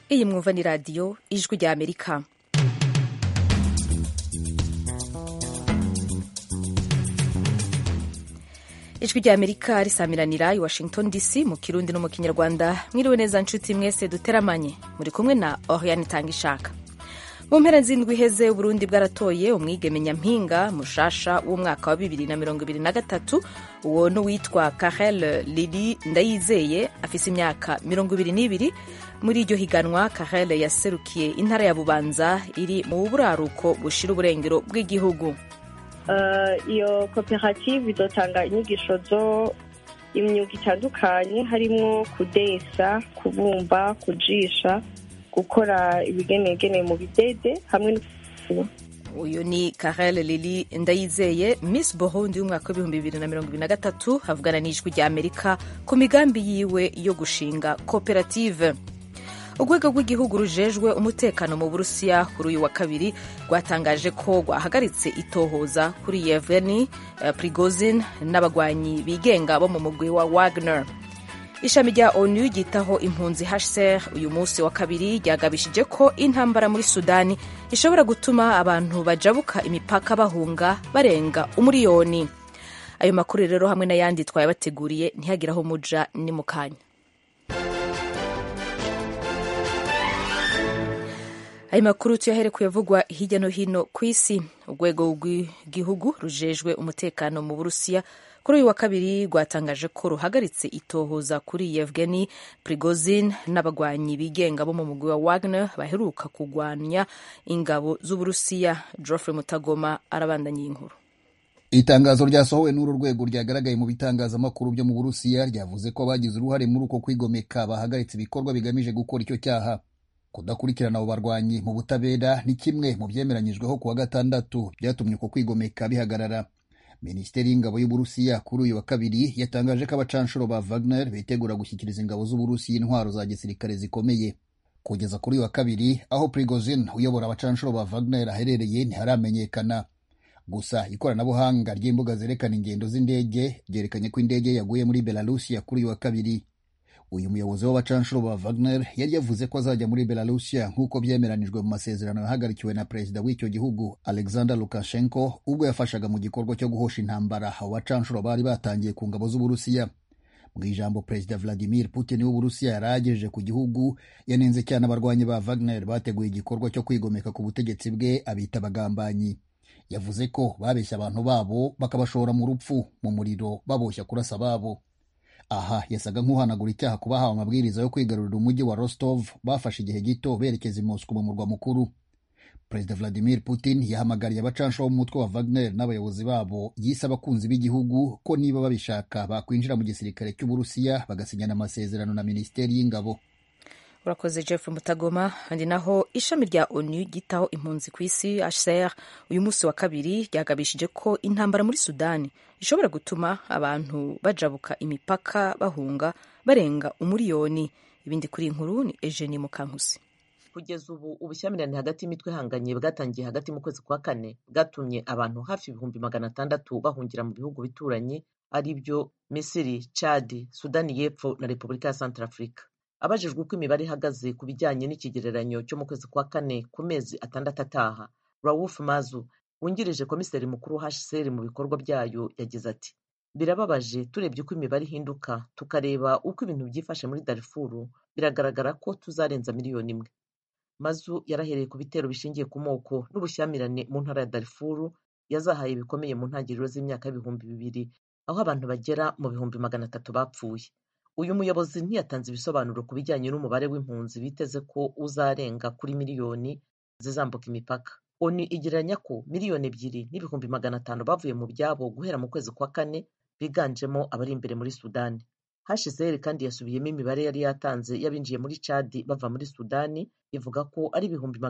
iyi mwumva ni radiyo ijwi rya Amerika. Ijwi rya Amerika risamiranira i Washington DC mu Kirundi no mu Kinyarwanda. Mwiriwe neza nshuti mwese duteramanye, muri kumwe na Oriane Tangishaka. Mu mpera z'indwi iheze Uburundi bwaratoye umwigeme nyampinga mushasha w'umwaka wa 2023. Uwo n'uwitwa Karel Lili Ndayizeye afise imyaka 22. Muri iryo higanwa Karel yaserukiye intara ya Bubanza iri mu buraruko bushira uburengero bw'igihugu. Iyo koperative izotanga inyigisho zo imyuga itandukanye harimo kudesa, kubumba, kujisha, gukora ibigenegene mu bidede hamwe no. Uyu ni Karel Lili Ndayizeye, Miss Burundi y'umwaka wa 2023, havugana n'ijwi rya Amerika ku migambi yiwe yo gushinga koperative. Urwego rw'igihugu rujejwe umutekano mu Burusiya kuri uyu wa kabiri rwatangaje ko rwahagaritse itohoza kuri Yevgeny Prigozhin n'abagwanyi bigenga bo mu mugwi wa Wagner. Ishami rya ONU ryitaho impunzi HCR uyu munsi wa kabiri ryagabishije ko intambara muri Sudani ishobora gutuma abantu bajabuka imipaka bahunga barenga umuriyoni. Ayo makuru rero hamwe n'ayandi twayabateguriye ntihagiraho muja ni mukanya. Ayo makuru tuyahere kuyavugwa hirya no hino ku isi. Urwego rw'igihugu rujejwe umutekano mu Burusiya kuri uyu wa kabiri rwatangaje ko ruhagaritse itohoza kuri Yevgeny Prigozhin n'abagwanyi bigenga bo mu mugwi wa Wagner baheruka kugwanya ingabo z'Uburusiya. Geoffrey Mutagoma arabandanya inkuru. Itangazo ryasohowe n'uru rwego ryagaragaye mu bitangazamakuru byo mu Burusiya ryavuze ko abagize uruhare muri uko kwigomeka bahagaritse ibikorwa bigamije gukora icyo cyaha. Kudakurikirana abo barwanyi mu butabera ni kimwe mu byemeranyijweho kuwa gatandatu byatumye uko kwigomeka bihagarara. Minisiteri y'ingabo y'Uburusiya kuri uyu wa kabiri yatangaje ko abacanshuro ba Wagner bitegura gushyikiriza ingabo z'Uburusiya intwaro za gisirikare zikomeye. Kugeza kuri uyu wa kabiri aho Prigozhin uyobora abacanshuro ba Wagner aherereye ntiharamenyekana. Gusa ikoranabuhanga ry'imbuga zerekana ingendo z'indege ryerekanye ko indege yaguye muri Belarusiya kuri uyu wa kabiri. Uyu muyobozi w'abacanshuro ba Wagner yari yavuze ko azajya muri Belarusiya nk'uko byemeranijwe mu masezerano yahagarikiwe na perezida w'icyo gihugu Alexander Lukashenko ubwo yafashaga mu gikorwa cyo guhosha intambara abo bacanshuro bari batangiye ku ngabo z'Uburusiya. Mu ijambo perezida Vladimir Putin w'Uburusiya yaragejeje ku gihugu yanenze cyane abarwanyi ba Wagner bateguye igikorwa cyo kwigomeka ku butegetsi bwe abita abagambanyi. Yavuze ko babeshya abantu babo bakabashora mu rupfu mu muriro baboshya kurasa babo. Aha yasaga nk'uhanagura icyaha ku bahawe amabwiriza yo kwigarurira umujyi wa Rostov bafashe igihe gito berekeza i Moscow mu murwa mukuru. Perezida Vladimir Putin yahamagariye abacanshuro b'umutwe wa Wagner n'abayobozi babo yise abakunzi b'igihugu ko niba babishaka bakwinjira mu gisirikare cy'Uburusiya bagasinyana amasezerano na Minisiteri y'Ingabo. Urakoze Geoffrey Mutagoma. Kandi naho ishami rya ONU ryitaho impunzi ku isi HCR uyu munsi wa kabiri ryagabishije ko intambara muri Sudani ishobora gutuma abantu bajabuka imipaka bahunga barenga umuriyoni. Ibindi kuri inkuru ni Eugenie Mukankusi. Kugeza ubu ubushyamirane hagati y'imitwe ihanganye bwatangiye hagati mu kwezi kwa kane bwatumye abantu hafi 600,000 bahungira mu bihugu bituranye ari byo Misiri, Chad, Sudani y'Epfo na Repubulika ya Centrafrica. Abajijwe uko imibare ihagaze ku bijyanye n'ikigereranyo cyo mu kwezi kwa kane ku mezi 6 ataha, Raouf Mazu wungirije komiseri mukuru HCR mu bikorwa byayo yagize ati: birababaje turebye uko imibare ihinduka tukareba uko ibintu byifashe muri Darfur, biragaragara ko tuzarenza miliyoni imwe. Mazu yarahereye ku bitero bishingiye ku moko n'ubushyamirane mu ntara ya Darfur yazahaye bikomeye mu ntangiriro z'imyaka y'ibihumbi 2000 aho abantu bagera mu 300,000 bapfuye. Uyu muyobozi ntiyatanze ibisobanuro ku bijyanye n'umubare w'impunzi biteze ko uzarenga kuri miliyoni zizambuka imipaka. ONU igereranya ko miliyoni 2,500,000 bavuye mu byabo guhera mu kwezi kwa kane, biganjemo abari imbere muri Sudani. HCR kandi yasubiyemo imibare yari yatanze y'abinjiye muri Chad bava muri Sudani, ivuga ko ari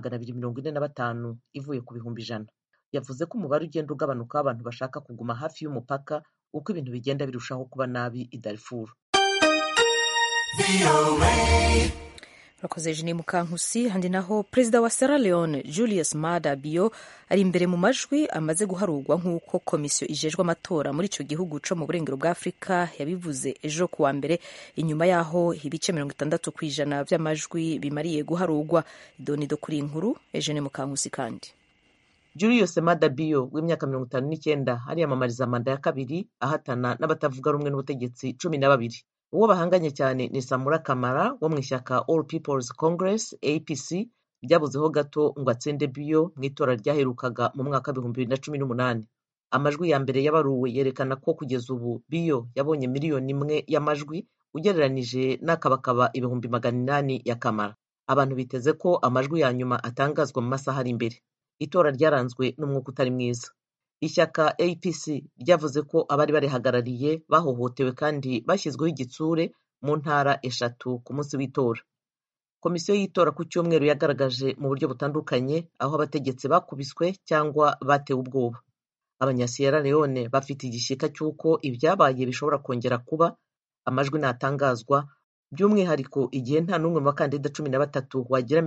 245 ivuye ku 100,000. Yavuze ko umubare ugenda ugabanuka w'abantu bashaka kuguma hafi y'umupaka uko ibintu bigenda birushaho kuba nabi i Darfur. urakoze Eugenie Mukankusi. Handi naho perezida wa Sierra Leone Julius Maada Bio ari imbere mu majwi amaze guharurwa nk'uko komisiyo ijejwe amatora muri ico gihugu co mu burengero bwa Afurika yabivuze ejo kuwa mbere, inyuma yaho ibice 60% vy'amajwi bimariye guharurwa. Idonido kuri inkuru Eugenie Mukankusi. Kandi Julius Maada Bio w'imyaka 59 ariyamamariza manda ya kabiri ahatana n'abatavuga rumwe n'ubutegetsi 12. Uwo bahanganye cyane ni Samura Kamara wo mu ishyaka All People's Congress APC ryabuzeho gato ngo atsinde Bio mu itora ryaherukaga mu mwaka 2018. Amajwi ya mbere yabaruwe yerekana ko kugeza ubu Bio yabonye miliyoni 1 y'amajwi ugereranije n'akabakaba 800,000 ya Kamara. Abantu biteze ko amajwi ya nyuma atangazwa mu masaha ari imbere. Itora ryaranzwe n'umwuka utari mwiza. Ishyaka APC ryavuze ko abari barihagarariye bahohotewe kandi bashyizweho igitsure mu ntara 3 ku munsi w'itora. Komisiyo y'itora ku cyumweru yagaragaje mu buryo butandukanye aho abategetsi bakubiswe cyangwa batewe ubwoba. Abanya-Sierra Leone bafite igishyika cy'uko ibyabaye bishobora kongera kuba amajwi natangazwa, by'umwihariko igihe nta n'umwe mu bakandida 13 wagira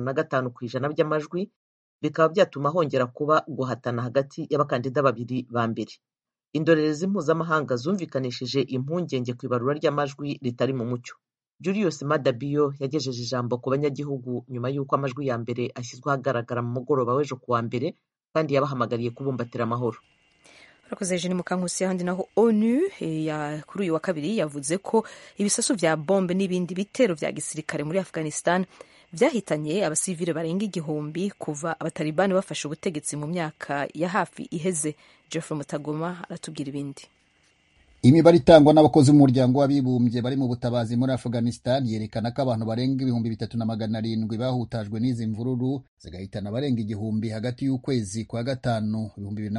55% by'amajwi, bikaba byatuma hongera kuba guhatana hagati y'abakandida babiri ba mbere. Indorerezi mpuzamahanga zumvikanishije impungenge ku ibarura ry'amajwi ritari mu mucyo. Julius Maada Bio yagejeje ijambo ku banyagihugu nyuma y'uko amajwi ya mbere ashyizwe ahagaragara mu mugoroba w'ejo kuwa mbere, kandi yabahamagariye kubumbatira amahoro. urakoze Eugenie Mukankusi. Handi naho ONU kuri uyu wa kabiri yavuze ko ibisasu vya bombe n'ibindi bitero vya gisirikare muri Afghanistan vyahitanye abasivile barenga 1,000 kuva abatalibani bafashe ubutegetsi mu myaka ya hafi iheze. Geoffrey Mutagoma aratubwira ibindi. Imibare itangwa n'abakozi b'umuryango w'abibumbye bari mu butabazi muri Afghanistan yerekana ko abantu barenga 3,700 bahutajwe n'izi mvururu zigahitana barenga 1,000 hagati y'ukwezi kwa gatanu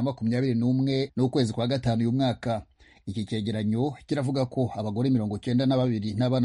2021 n'ukwezi kwa gatanu uyu mwaka. Iki cyegeranyo kiravuga ko abagore 92 n'abana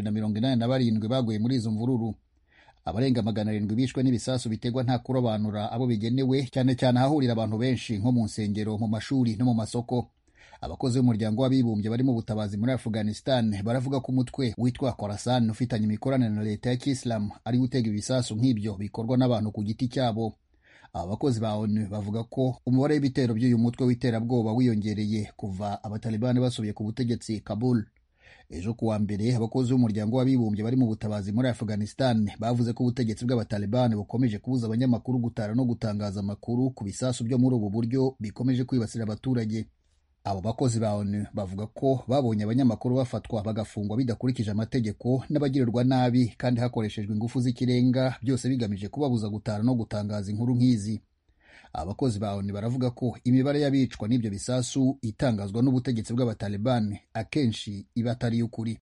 287 baguye muri izo mvururu. Abarenga 700 bishwe n'ibisasu bitegwa nta kurobanura abo bigenewe, cyane cyane ahahurira abantu benshi nko mu nsengero, mu mashuri no mu masoko. Abakozi b'umuryango w'abibumbye bari mu butabazi muri Afghanistan baravuga ko umutwe witwa Khorasan ufitanye imikoranire na leta ya Islam ari gutega ibisasu nk'ibyo bikorwa n'abantu ku giti cyabo. Aba bakozi ba ONU bavuga ko umubare w'ibitero by'uyu mutwe w'iterabwoba wiyongereye kuva abatalibani basubiye ku butegetsi Kabul. Ejo kuwa mbere abakozi b'umuryango w'abibumbye bari mu butabazi muri Afghanistan bavuze ko ubutegetsi bw'abatalibani bukomeje kubuza abanyamakuru gutara no gutangaza amakuru ku bisasu byo muri ubu buryo bikomeje kwibasira abaturage. Abo bakozi ba ONU bavuga ko babonye abanyamakuru bafatwa bagafungwa bidakurikije amategeko n'abagirirwa nabi kandi hakoreshejwe ingufu z'ikirenga, byose bigamije kubabuza gutara no gutangaza inkuru nk'izi. Abakozi ba ONU baravuga ko imibare y'abicwa n'ibyo bisasu itangazwa n'ubutegetsi bw'abatalibani akenshi iba atari y'ukuri.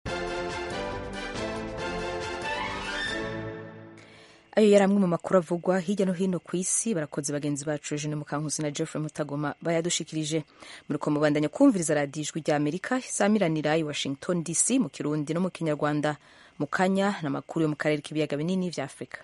Ayo yari amwe mu makuru avugwa hirya no hino ku isi. Barakoze bagenzi bacu Eugenie Mukankusi na Geoffrey Mutagoma bayadushikirije. Muriko mubandanya kumviriza radiyo Ijwi rya Amerika isamiranira i Washington DC mu Kirundi no mu Kinyarwanda. Mu kanya n'amakuru yo mu karere k'ibiyaga binini vya Afurika.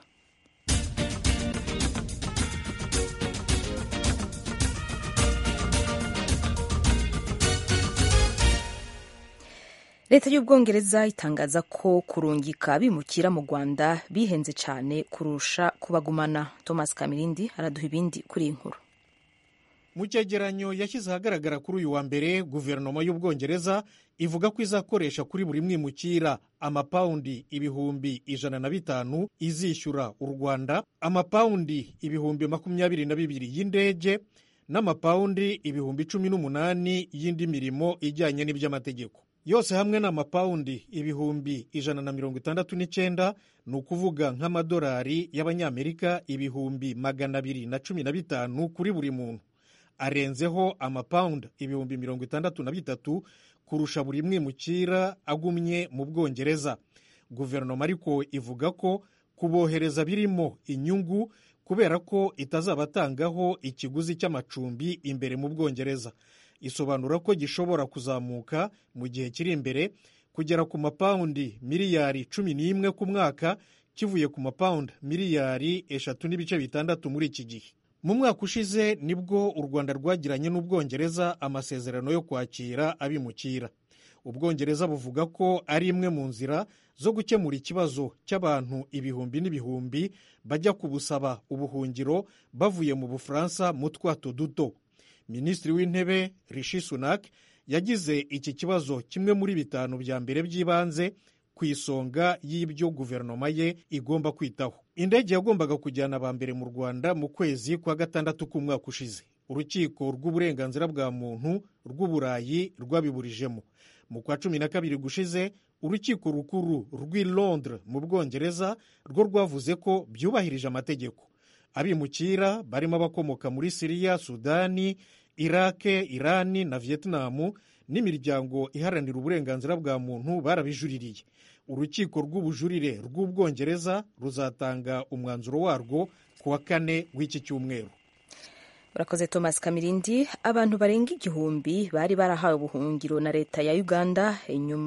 Leta y'Ubwongereza itangaza ko kurungika bimukira mu Rwanda bihenze cyane kurusha kubagumana. Thomas Kamirindi araduha ibindi kuri iyi nkuru. Mu cyegeranyo yashyize ahagaragara kuri uyu wa mbere, guverinoma y'Ubwongereza ivuga ko izakoresha kuri buri mwimukira amapawundi 150,000 izishyura u Rwanda, amapawundi 22,000 y'indege n'amapawundi 18,000 y'indi mirimo ijyanye n'iby'amategeko. Yose hamwe n'amapawundi 169,000, ni ukuvuga nk'amadolari y'abanyamerika 215,000 kuri buri muntu. Arenzeho amapawundi 63,000 kurusha buri mwimukira agumye mu Bwongereza. Guverinoma ariko ivuga ko kubohereza birimo inyungu kubera ko itazabatangaho ikiguzi cy'amacumbi imbere mu Bwongereza. Isobanura ko gishobora kuzamuka mu gihe kiri imbere kugera ku mapawundi miliyari 11 ku mwaka, kivuye ku mapawundi miliyari 3.6 muri iki gihe. Mu mwaka ushize nibwo u Rwanda rwagiranye n'Ubwongereza amasezerano yo kwakira abimukira. Ubwongereza buvuga ko ari imwe mu nzira zo gukemura ikibazo cy'abantu ibihumbi n'ibihumbi bajya kubusaba ubuhungiro bavuye mu Bufaransa mu twato duto. Minisitiri w'Intebe Rishi Sunak yagize iki kibazo kimwe muri 5 bya mbere by'ibanze ku isonga y'ibyo guverinoma ye igomba kwitaho. Indege yagombaga kujyana aba mbere mu Rwanda mu kwezi kwa gatandatu k'umwaka ushize. Urukiko rw'uburenganzira bwa muntu rw'Uburayi rwabiburijemo. Mu kwa 12 gushize, urukiko rukuru rw'i Londres mu Bwongereza rwo rwavuze ko byubahirije amategeko. Abimukira barimo abakomoka muri Syria, Sudani, Iraq, Irani na Vietnam n'imiryango iharanira uburenganzira bwa muntu barabijuririye. Urukiko rw'ubujurire rw'Ubwongereza ruzatanga umwanzuro warwo ku wa 4 w'iki cyumweru. Urakoze Thomas Kamirindi. Abantu barenga 1,000 bari barahawe ubuhungiro na leta ya Uganda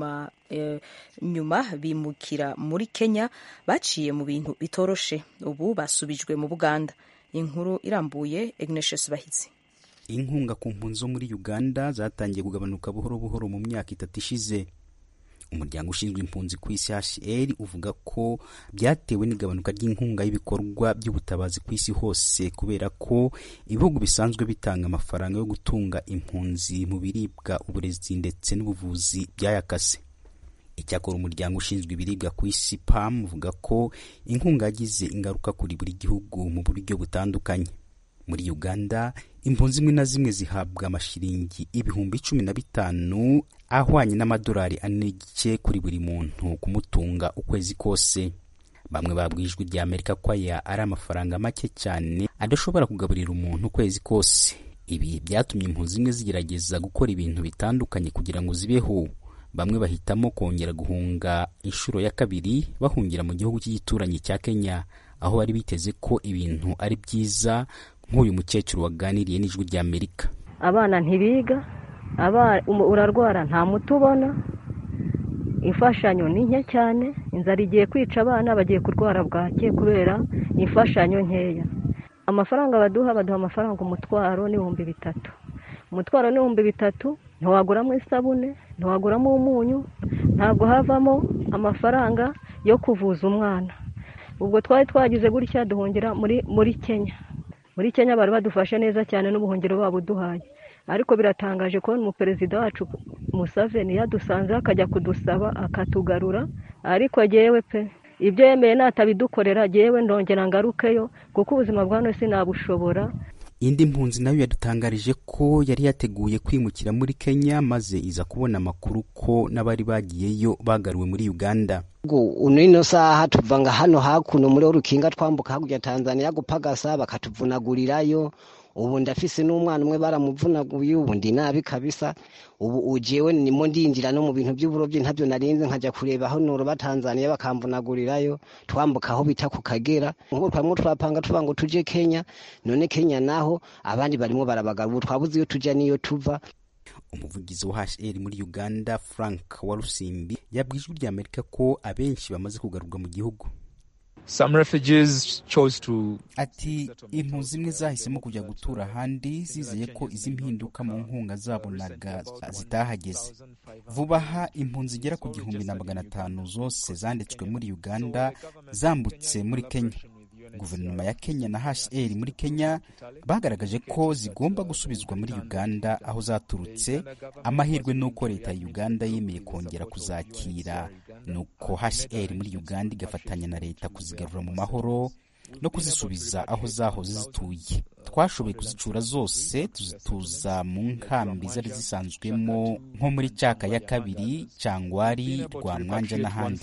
nyuma bimukira muri Kenya baciye mu bintu bitoroshe, ubu basubijwe mu Buganda. Inkuru irambuye Ignatius Bahizi. Inkunga ku mpunzi zo muri Uganda zatangiye kugabanuka buhoro buhoro mu myaka 3 ishize. Umuryango ushinzwe impunzi ku isi HCR uvuga ko byatewe n'igabanuka ry'inkunga y'ibikorwa by'ubutabazi ku isi hose kubera ko ibihugu bisanzwe bitanga amafaranga yo gutunga impunzi mu biribwa, uburezi ndetse n'ubuvuzi byayakase. Icyakora umuryango ushinzwe ibiribwa ku isi PAM uvuga ko inkunga yagize ingaruka kuri buri gihugu mu buryo butandukanye. Muri Uganda, impunzi zimwe na zimwe zihabwa amashiringi 15,000 ahwanye n'amadolari 4 kuri buri muntu kumutunga ukwezi kose. Bamwe babwijwe rya Amerika ko aya ari amafaranga make cyane adashobora kugaburira umuntu ukwezi kose. Ibi byatumye impunzi zimwe zigerageza gukora ibintu bitandukanye kugira ngo zibeho. Bamwe bahitamo kongera guhunga inshuro ya 2 bahungira mu gihugu cy'igituranyi cya Kenya, aho bari biteze ko ibintu ari byiza, nk'uyu mukecuru waganiriye n'ijwi rya Amerika. Abana ntibiga, urarwara nta muti ubona, imfashanyo ni nke cyane, inzara igiye kwica abana, bagiye kurwara bwake kubera imfashanyo nkeya. Amafaranga baduha amafaranga umutwaro ni 3,000. Umutwaro ni 3,000, ntiwaguramo isabune, ntiwaguramo umunyu, ntabwo havamo amafaranga yo kuvuza umwana. Ubwo twari twagize gutya duhungira muri Kenya. Muri Kenya bari badufashe neza cyane n'ubuhungiro babuduhaye. Ariko biratangaje ko umuperezida wacu Museveni yadusanze akajya kudusaba akatugarura, ariko jewe pe ibyo yemeye natabidukorera jewe ndongera ngarukeyo kuko ubuzima bwa none sinabushobora. Indi mpunzi nayo yadutangarije ko yari yateguye kwimukira muri Kenya maze iza kubona amakuru ko n'abari bagiyeyo bagaruwe muri Uganda. Unino saha tuvanga hano hakuno muri urukinga twambuka hakurya Tanzania gupagasa bakatuvunagurirayo. Ubu ndafise n'umwana umwe baramuvunaguye, ubu ndi nabi kabisa. Ubu ujewe nimo ndinjira no mu bintu by'uburovyi ntabyo narinze nkajya kureba aho noro batanzania bakamvunagurirayo, twambuka aho bita ku Kagera. Ngo twamwe twapanga tuvango tuje Kenya, none Kenya naho abandi barimo barabagaruka, twabuze iyo tujya niyo tuva. Umuvugizi wa HCR muri Uganda Frank Warusimbi yabwijwe rya Amerika ko abenshi bamaze kugarurwa mu gihugu. Some refugees chose to ati impunzi zimwe zahisemo kujya gutura ahandi zizeye ko izi mpinduka mu nkunga zabonaga zitahageze. Vuba aha impunzi zigera ku 1,500 zose zanditswe muri Uganda zambutse muri Kenya. Guverinoma ya Kenya na HCR muri Kenya bagaragaje ko zigomba gusubizwa muri Uganda aho zaturutse. Amahirwe nuko leta ya Uganda yemeye kongera kuzakira, nuko HCR muri Uganda igafatanya na leta kuzigarura mu mahoro no kuzisubiza aho zahoze zituye. Twashoboye kuzicura zose tuzituza mu nkambi zari zisanzwemo nko muri Cyaka ya 2, Cyangwari, Rwamwanja n'ahandi.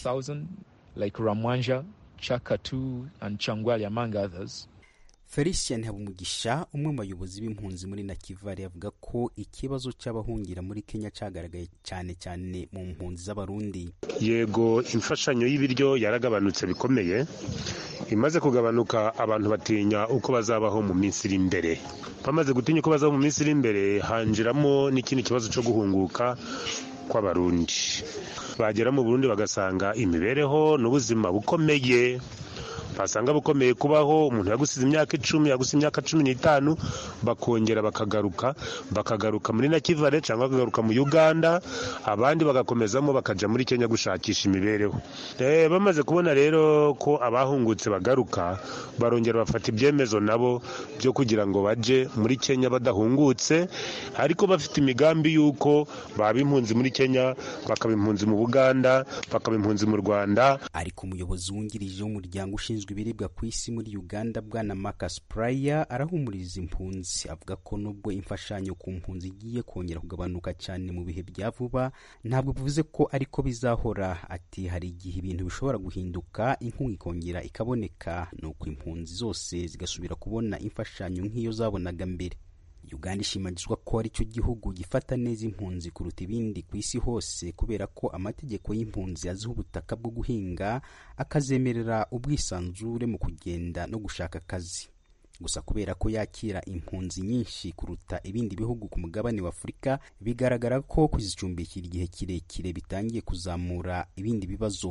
Like Ramwanja, Chaka 2 and Changwali among others. Felician Habumugisha, umwe mu bayobozi b'impunzi muri Nakivale, avuga ko ikibazo cy'abahungira muri Kenya cyagaragaye cyane cyane mu mpunzi z'abarundi. Yego, imfashanyo y'ibiryo yaragabanutse bikomeye. Imaze kugabanuka abantu batinya uko bazabaho mu minsi iri imbere. Bamaze gutinya uko bazabaho mu minsi iri imbere, hanjiramo n'ikindi kibazo cyo guhunguka kw'abarundi. Bagera mu Burundi bagasanga imibereho n'ubuzima bukomeye basanga bukomeye kubaho, umuntu yagusize imyaka 10, yagusize imyaka 15, bakongera bakagaruka muri Nakivale cyangwa bakagaruka mu Uganda, abandi bagakomezamo bakaja muri Kenya gushakisha imibereho. Bamaze kubona rero ko abahungutse bagaruka, barongera bafata ibyemezo nabo byo kugira ngo baje muri Kenya badahungutse, ariko bafite imigambi yuko baba impunzi muri Kenya, bakaba impunzi mu Buganda, bakaba impunzi mu Rwanda. Ariko umuyobozi wungirije w'umuryango ushinzwe ibiribwa ku isi muri Uganda, bwana Marcus Pryor, arahumuriza impunzi, avuga ko nubwo imfashanyo ku mpunzi igiye kongera kugabanuka cyane mu bihe bya vuba, ntabwo bivuze ko ariko bizahora. Ati hari igihe ibintu bishobora guhinduka, inkunga ikongera ikaboneka, nuko impunzi zose zigasubira kubona imfashanyo nk'iyo zabonaga mbere. Uganda ishimagizwa ko ari cyo gihugu gifata neza impunzi kuruta ibindi ku isi hose, kubera ko amategeko y'impunzi aziha ubutaka bwo guhinga, akazemerera ubwisanzure mu kugenda no gushaka akazi. Gusa kubera ko yakira impunzi nyinshi kuruta ibindi bihugu ku mugabane wa Afurika, bigaragara ko kuzicumbikira igihe kirekire bitangiye kuzamura ibindi bibazo.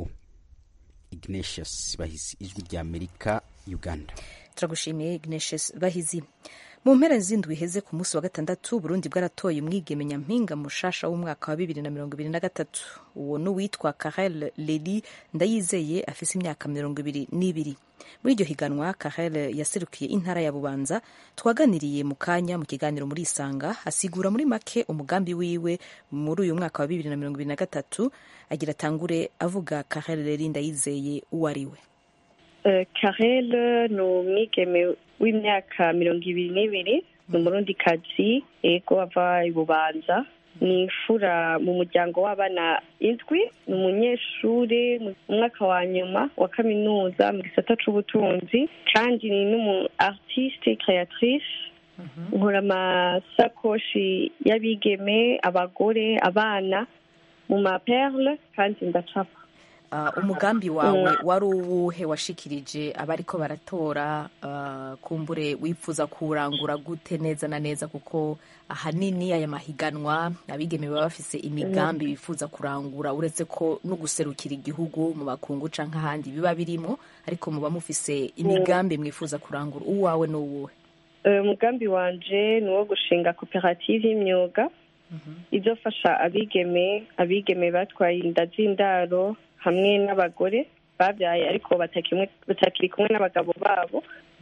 Ignatius Bahizi, Ijwi ry'Amerika, Uganda. Turagushimiye Ignatius Bahizi. Mu mpera z'indwi iheze ku munsi wa gatandatu, Burundi bwaratoye umwigeme nyampinga mushasha w'umwaka wa 2023. Uwo n'uwitwa Karel Leli Ndayizeye, afise imyaka 22. Muri iryo higanwa, Karel yaserukiye intara ya Bubanza. Twaganiriye mu kanya mu kiganiro muri Isanga, asigura muri make umugambi wiwe muri uyu mwaka wa 2023. Agira tangure avuga Karel Leli Ndayizeye uwo ari we. Karel ni umwigeme w'imyaka 22, ni umurundikazi, ego ava i Bubanza, ni imfura mu muryango w'abana 7, ni umunyeshure mu mwaka wa nyuma wa kaminuza mu gisata c'ubutunzi, kandi ni n'umu artiste créatrice. Nkora amasakoshi y'abigeme, abagore, abana mu maperle, kandi ndacapa. Umugambi wawe wari uwuhe washikirije abariko baratora, kumbure wifuza kurangura gute neza na neza, kuko ahanini aya mahiganwa abigeme baba bafise imigambi bifuza kurangura, uretse ko no guserukira igihugu mu bakungu canke ahandi biba birimo, ariko muba mufise imigambi mwifuza kurangura. Uwawe n'uwuhe? Umugambi wanje ni uwo gushinga koperative y'imyuga izofasha abigeme batwaye inda z'indaro hamwe n'abagore babyaye ariko batakiri kumwe n'abagabo babo.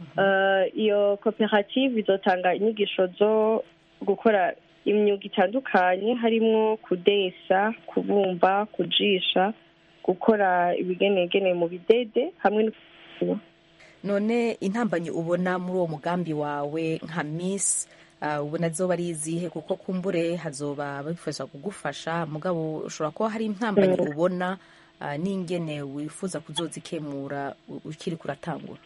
Iyo koperative izotanga inyigisho zo gukora imyuga itandukanye, harimo kudesa, kubumba, kujisha, gukora ibigenegene mu bidede hamwe no. None intambanyi ubona muri uwo mugambi wawe nka Miss, ubona zoba ari izihe? Kuko kumbure hazoba bifasha kugufasha, mugabo ushobora kuba hari intambanyi ubona n'ingene wifuza kuzozikemura ukiri kuratangura.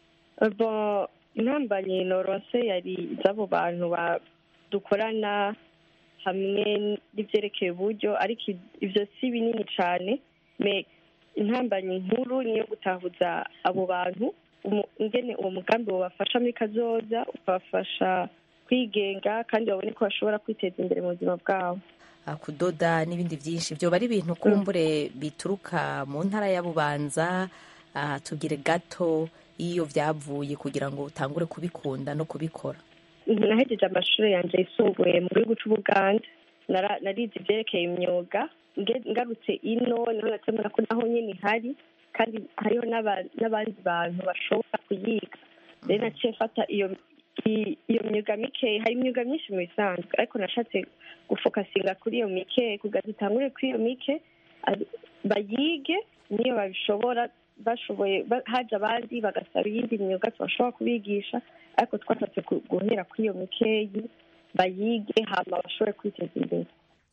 Intambanyi noronse yari z'abo bantu dukorana hamwe n'ivyerekeye uburyo, ariko ivyo si binini cane. Intambanyi nkuru niyo gutahuza abo bantu ingene uwo mugambi wabafasha muri kazoza, ukabafasha kwigenga kandi babone ko bashobora kwiteza imbere mu buzima bwabo. Kudoda n'ibindi byinshi, byo bari ibintu kumbure bituruka mu ntara ya Bubanza. Tugire gato iyo byavuye kugira ngo utangure kubikunda no kubikora. Nahejeje amashuri yanje yisumbuye mu gihugu c'Ubuganda, narize ivyerekeye imyuga. Ngarutse ino niho natemera ko naho nyene hari, kandi hariho n'abandi bantu bashobora kuyiga. Rero naciye mfata iyo myuga mike. Hari imyuga myinshi mu bisanzwe, ariko nashatse gufokasinga kuri iyo mike, kugira dutangure kuri iyo mike bayige, niyo babishobora bashoboye haje abandi bagasaba iyindi myuga tubashobora kubigisha, ariko twashatse guhera kuri iyo mikeyi bayige hama bashobore kwiteza imbere.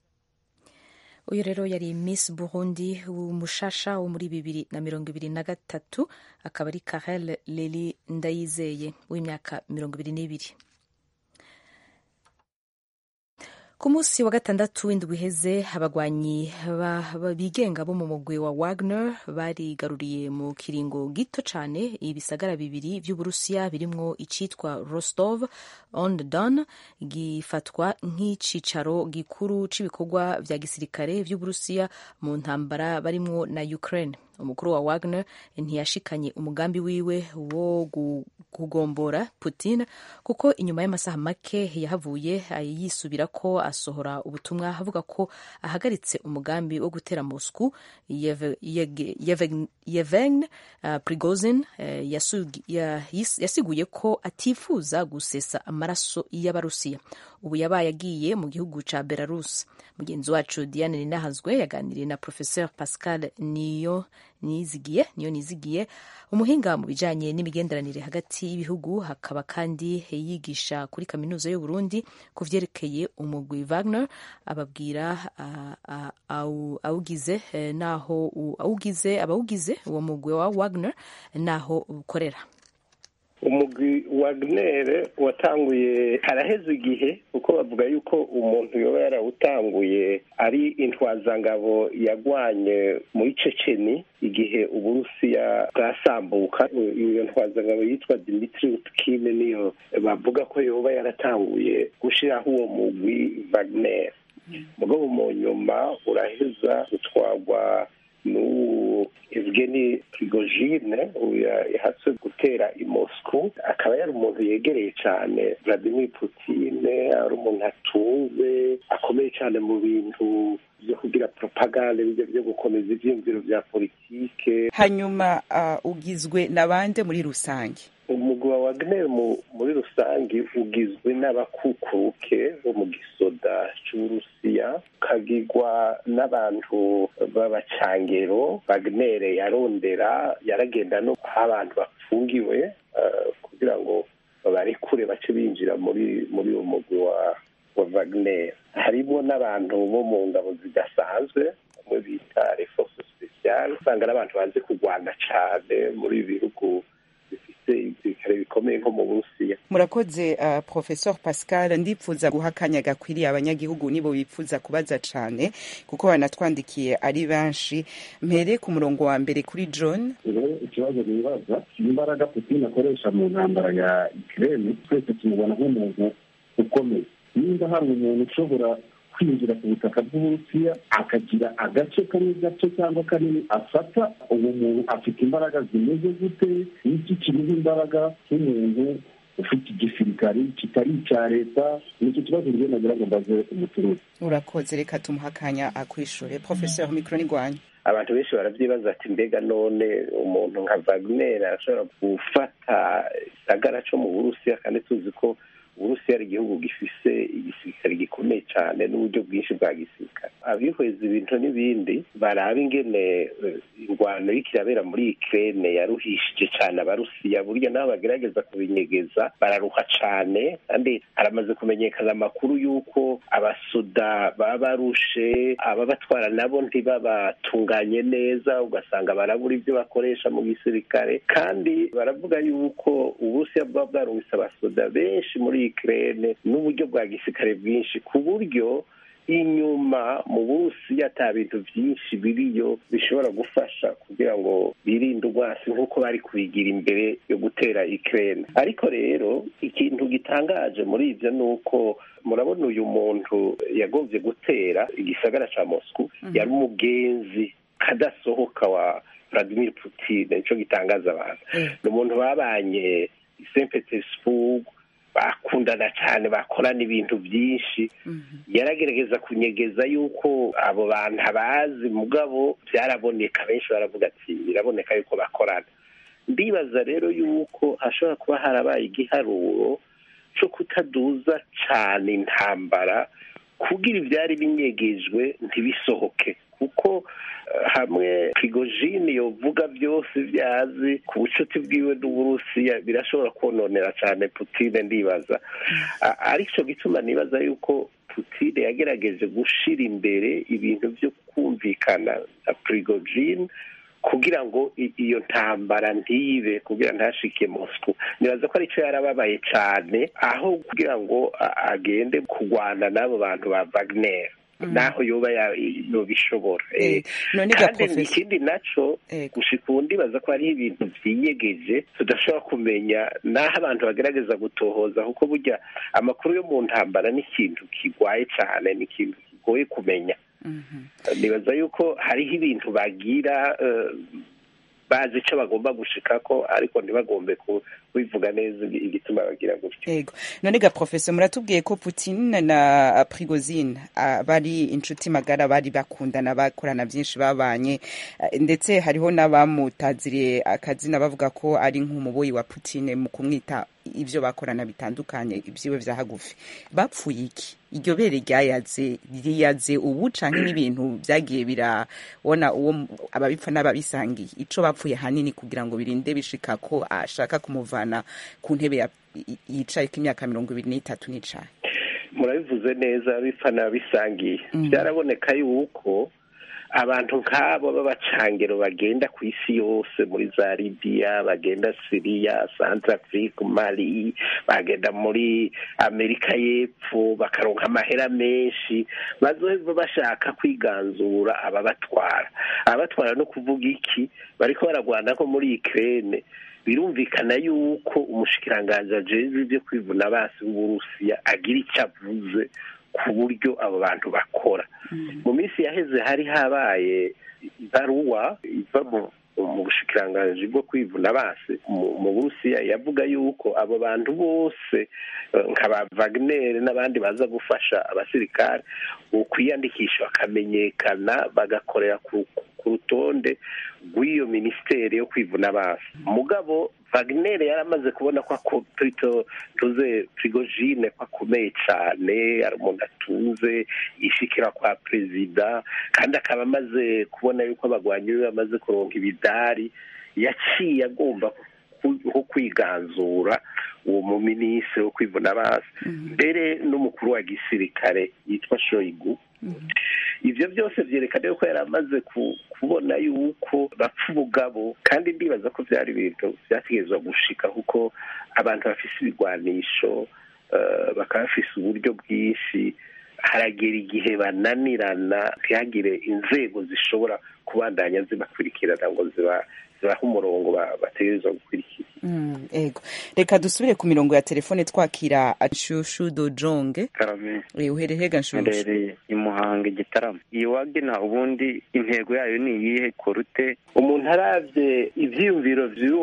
Uyu rero yari Miss Burundi umushasha wo muri 2023, akaba ari Karel Leli Ndayizeye w'imyaka 22. Ku munsi wa gatandatu w'indwi iheze, abagwanyi bigenga bo mu mugwi wa Wagner barigaruriye mu kiringo gito cane ibisagara bibiri vy'Uburusiya birimwo icitwa Rostov on Don, gifatwa nk'icicaro gikuru c'ibikorwa vya gisirikare vy'Uburusiya mu ntambara barimwo na Ukraine. umukuru wa Wagner ntiyashikanye umugambi wiwe wo kugombora Putin kuko inyuma y'amasaha make yahavuye yisubira ko asohora ubutumwa avuga ko ahagaritse umugambi wo gutera Moscow. Yevgeny Prigozhin yasiguye ko atifuza gusesa amaraso y'Abarusiya. Ubu yabaye agiye mu gihugu ca Belarus. Mugenzi wacu Diane Ninahazwe yaganiriye na Professeur Pascal Nizigiye umuhinga mu bijanye n'imigenderanire hagati y'ibihugu, hakaba kandi yigisha kuri kaminuza y'u Burundi ku vyerekeye umugwi Wagner. Ababwira abawugize uwo mugwi wa Wagner naho ukorera. Umugwi Wagner watanguye haraheze igihe, kuko bavuga yuko umuntu yoba yarawutanguye ari intwazangabo yagwanye muri Checheni igihe Uburusiya bwasambuka. Iyo ntwazangabo yitwa Dmitry Utkin niyo bavuga ko yoba yaratanguye gushiraho uwo mugwi Wagner. Mugabo mu nyuma uraheza gutwagwa Evgeny Prigozhin yahatse gutera i Moscow. Akaba yari umuntu yegereye cyane Vladimir Putin, ari umuntu atunze akomeye cyane mu bintu byo kugira propaganda, byo gukomeza ivyiyumviro vya politike. Hanyuma ugizwe n'abande muri rusange? Umugwi wa Wagner muri rusange ugizwe n'abakukuruke bo mu gisoda c'Uburusiya, kagirwa n'abantu b'abacangero Wagner yaragenda no aho abantu bafungiwe kugira ngo babarekure bace binjira muri uwo mugwi wa Wagner. Harimo n'abantu bo mu ngabo zidasanzwe bamwe bita les forces spéciales, usanga n'abantu bazi kurwana cane muri bihugu ibisirikare bikomeye nko mu Burusiya. Murakoze Professeur Pascal, ndipfuza guha akanya gakwiriye abanyagihugu nibo bipfuza kubaza cane kuko banatwandikiye ari benshi. Mpere ku murongo wa mbere kuri John. Ikibazo nibaza, imbaraga Putin akoresha mu ntambara ya Ukraine twese tumubona nk'umuntu ukomeye. Niba hari umuntu ushobora kwinjira ku butaka bw'Uburusiya akagira agace kamwe gato cyangwa kanini afata, uwo muntu afite imbaraga zimeze gute? Iki kiriho imbaraga nk'umuntu ufite igisirikare kitari icya leta? Nicyo kibazo njye nagira ngo mbaze umuturuzi. Urakoze, reka tumuha akanya akwishure. Professeur, mikro ni gwanyu. Abantu benshi baravyibaza ati mbega none umuntu nka Wagner ashobora gufata isagara co mu Burusiya, kandi tuzi ko Uburusiya ari igihugu gifise igisirikare gikomeye cyane n'uburyo bwinshi bwa gisirikare. Abihweza ibintu n'ibindi baraba ingene ingwano y'ikirabera muri Ukraine yaruhishije cyane Abarusiya, burya nabo bagerageza kubinyegeza bararuha cyane, kandi haramaze kumenyekana amakuru y'uko abasoda baba barushe, ababatwara nabo ntibabatunganye neza, ugasanga barabura ibyo bakoresha mu gisirikare. Kandi baravuga y'uko Uburusiya bwa bwarungitse abasoda benshi muri Ukraine n'uburyo bwa gisirikare bwinshi, ku buryo inyuma mu Burusiya ata bintu byinshi biriyo bishobora gufasha kugira ngo birinde urwasi nk'uko bari kubigira imbere yo gutera Ukraine. Ariko rero ikintu gitangaje muri ivyo nuko murabona uyu muntu yagombye gutera igisagara ca Moscow yari umugenzi kadasohoka wa Vladimir Putin. Nico gitangaza abantu. Ni umuntu babanye i St. Petersburg, bakundana cyane, bakorana ibintu byinshi. Yaragerageza kunyegeza yuko abo bantu abazi, mugabo byaraboneka, benshi baravuga ati biraboneka yuko bakorana. Ndibaza rero yuko hashobora kuba harabaye igiharuro cyo kutaduza cyane intambara kugira ibyari binyegejwe ntibisohoke, kuko hamwe Prigozhin yovuga byose byazi ku bucuti bwiwe n'Uburusiya birashobora kononera cyane Putin. Ndibaza aricyo gituma nibaza yuko Putin yagerageje gushira imbere ibintu byo kumvikana na Prigozhin kugira ngo iyo ntambara ntibe, kugira ntashike Moscow. Nibaza ko aricyo yarababaye cyane, aho kugira ngo agende kurwana n'abo bantu ba Wagner naho yoba yobishobora. Kandi ikindi naco gushika ubu ndibaza ko hariho ibintu vyinyegeje tudashobora kumenya, naho abantu bagerageza gutohoza, kuko burya amakuru yo mu ntambara ni ikintu kigwaye cyane, ni ikintu kigoye kumenya. Nibaza yuko hariho ibintu bagira bazi icyo bagomba gushikako ariko ntibagombe kubivuga neza igituma bagira gutyo. Yego, none ga professor, muratubwiye ko Putin na Prigozhin bari inshuti magara, bari bakundana, bakorana byinshi, babanye, ndetse hariho n'abamutaziriye akazina bavuga ko ari nk'umuboyi wa Putin mu kumwita ivyo bakorana bitandukanye ibyiwe vya hagufi. Bapfuye iki? Iryo bere riyaze ubu canke n'ibintu vyagiye birabona uwo ababipfa n'ababisangiye? Ico bapfuye hanini kugira ngo birinde bishika ko ashaka kumuvana ku ntebe yicaye k'imyaka 23 n'icaye. Murabivuze neza, bipfa n'abisangiye. Byaraboneka yuko abantu nk'abo b'abacangero bagenda ku isi yose, muri za Libya, bagenda Syria, Centrafrique, Mali, bagenda muri Amerika y'Epfo, bakaronka amahera menshi, bazoheva bashaka kwiganzura ababatwara no kuvuga iki, bariko baragwana ko muri Ukraine. Birumvikana yuko umushikiranganji ajejwe ivyo kwivuna abansi b'Uburusiya agira icyo avuze ku buryo abo bantu bakora. Mu minsi yaheze hari habaye ibaruwa iva mu bushikiranganji bwo kwivuna abansi mu Burusiya yavuga yuko abo bantu bose nk'aba Wagner n'abandi baza gufasha abasirikare ukwiyandikisha bakamenyekana bagakorera ku rutonde rw'iyo ministeri yo kwivuna abansi. Mugabo Wagner yaramaze kubona ko Prigozhin ko akomeye cyane, ari umuntu atunze, yishikira kwa perezida, kandi akaba amaze kubona yuko abagwanyi be bamaze kuronka ibidari, yaciye agomba nko kwiganzura uwo mu minisitiri wo kwivuna abansi, mbere n'umukuru wa gisirikare yitwa Shoigu. Ivyo byose vyerekana yuko yari amaze kubona yuko bapfa ubugabo, kandi ndibaza ko vyari ibintu vyategerezwa gushika, kuko abantu bafise ibigwanisho bakaba bafise uburyo bwinshi, haragera igihe bananirana, ntihagire inzego zishobora kubandanya zibakurikirana ngo zibaha umurongo bategerezwa gukurikira. Ego, reka dusubire ku mirongo ya telefone twakira Shushu Dojonge. Karame. Uherehega Shushu? Ndereye i Muhanga Igitaramo. Iyi Wagner ubundi intego yayo ni iyihe korute? Umuntu aravye ivyiyumviro vy'uwo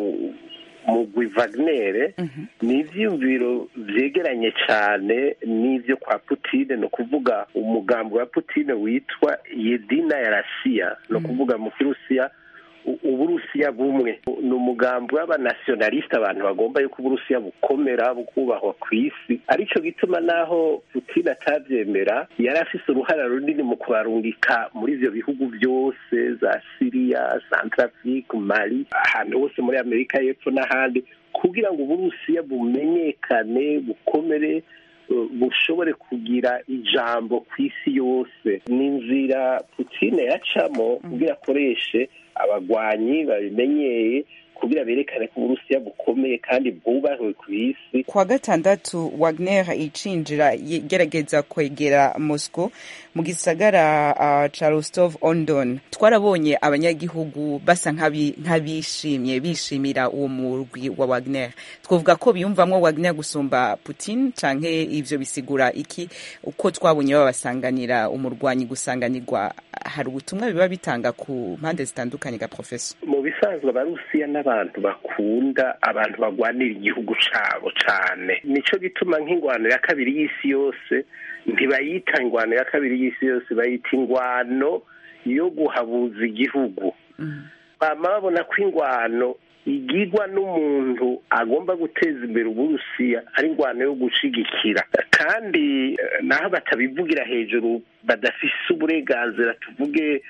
mugwi Wagner, ni ivyiyumviro vyegeranye cane n'ivyo kwa Putin, no kuvuga umugambi wa Putin witwa Yedina Russia, no kuvuga mu Kirusiya Uburusiya bumwe. Ni umugambi w'abanationaliste, abantu bagomba yuko Uburusiya bukomera, bukubahwa ku isi. Arico gituma naho Putin atavyemera, yari afise uruhara runini mu kubarungika muri ivyo bihugu byose, za Syria, Centrafrique, Mali, ahantu hose muri Amerika y'Epfo n'ahandi, kugira ngo Uburusiya bumenyekane, bukomere, bushobore kugira ijambo ku isi yose. Ni inzira Putin yacamo kugira akoreshe abagwanyi babimenyeye, kugira berekane ko Uburusiya bukomeye kandi bwubahwe ku isi. Kwa gatandatu Wagner icinjira gerageza kwegera Moscow mu gisagara ca Rostov-on-Don. Twarabonye abanyagihugu basa nk'abishimye, bishimira uwo murwi wa Wagner. Twovuga ko biyumvamwo Wagner gusumba Putin, canke ivyo bisigura iki? Uko twabonye babasanganira umurwanyi gusanganirwa, hari ubutumwa biba bitanga ku mpande zitandukanye ga professor? Mu bisanzwe Abarusiya n'abantu bakunda abantu bagwanira igihugu cabo cane. Nico gituma nk'ingwano ya kabiri y'isi yose ntibayita ingwano ya kabiri y'isi yose, bayita ingwano yo guhabuza igihugu. Bama babona ko ingwano igirwa n'umuntu agomba guteza imbere Uburusiya ari ingwano yo gushigikira, kandi naho batabivugira hejuru, badafise uburenganzira, tuvuge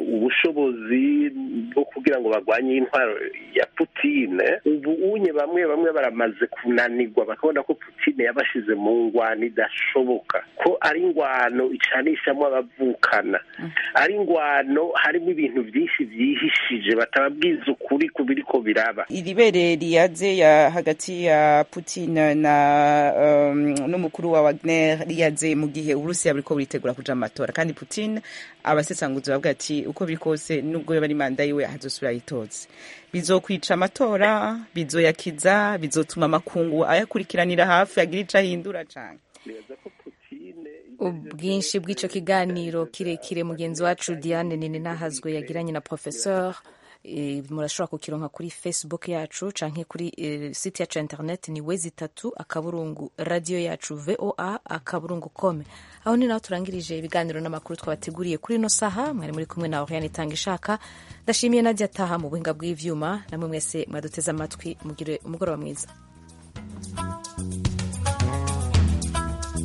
ubushobozi bwo kugira ngo bagwanye intwaro ya Putin. Ubu unye bamwe baramaze kunanirwa, bakabona ko Putin yabashize mu ngwano idashoboka, ko ari ingwano icanishamwo abavukana, ari ingwano harimo ibintu byinshi vyihishije, batababwiza ukuri ku biriko biraba. Iri bere riyaze ya hagati ya Putin na n'umukuru wa Wagner riyaze mu gihe Uburusiya buriko buritegura kuja amatora, kandi Putin abasesanguzi bavuga ati uko biri kose nubwo yoba ari manda yiwe hazosubira yitoze. Bizokwica amatora, bizoyakiza, bizotuma amakungu ayakurikiranira hafi agira ico ahindura cane. Ubwinshi bw'ico kiganiro kirekire mugenzi wacu Diane Nini nahazwe yagiranye na Professeur murashobora kukironka kuri Facebook yacu canke kuri site yacu ya internet ni wezi3 radio yacu voa.com. aho ni naho turangirije ibiganiro n'amakuru twabateguriye kuri ino saha. Mwari muri kumwe na Oriane Itangishaka. Ndashimiye Nadia Taha mu buhinga bw'ivyuma, namwe mwese mwaduteze amatwi. Mugire umugoroba mwiza.